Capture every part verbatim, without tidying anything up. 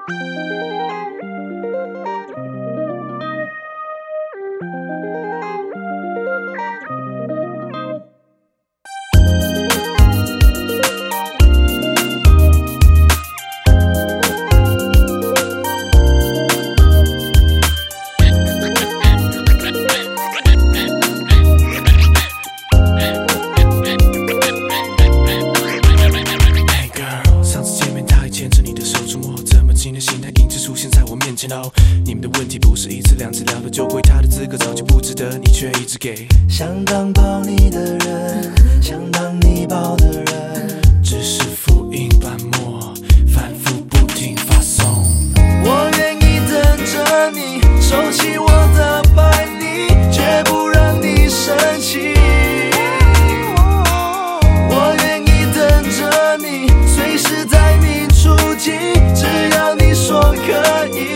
你们的问题不是一次两次聊的就会，他的资格早就不值得，你却一直给。 想当抱你的人，想当你抱的人， 只是复音板末，反复不停发送。 我愿意等着你，收起我的拜你，绝不让你生气。我愿意等着你，随时待命出击，只要你说可以。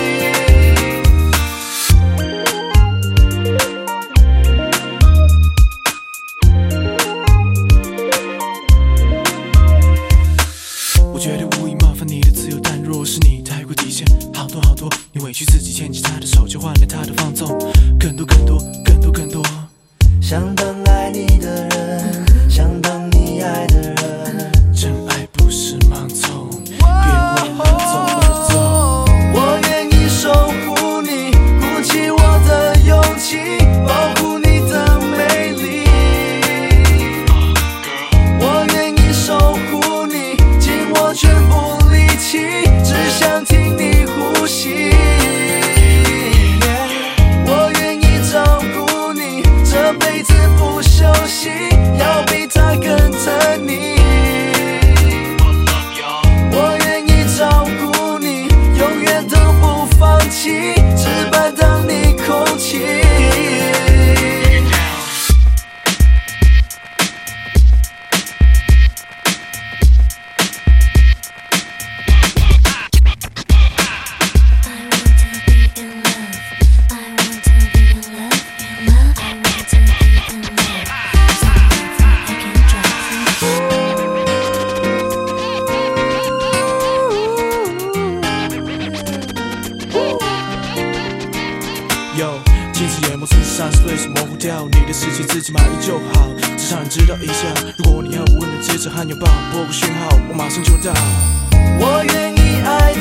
你委屈自己牵起他的手，就换来他的放纵，更多更多更多更多。 想当爱你的人，想当你爱的人， 真爱不是盲从，别为了走而走。 我愿意守护你，鼓起我的勇气，保护你的美丽。我愿意守护你，尽我全部力气，只想听你呼吸。这辈子不休息，要比他更疼你。我愿意照顾你，永远都不放弃，只伴当你空气。 近视眼眸自上是对手模糊掉，你的事情自己满意就好，只让人知道一下。如果你很温柔接着和拥抱，拨个讯号，我马上就到。 我愿意爱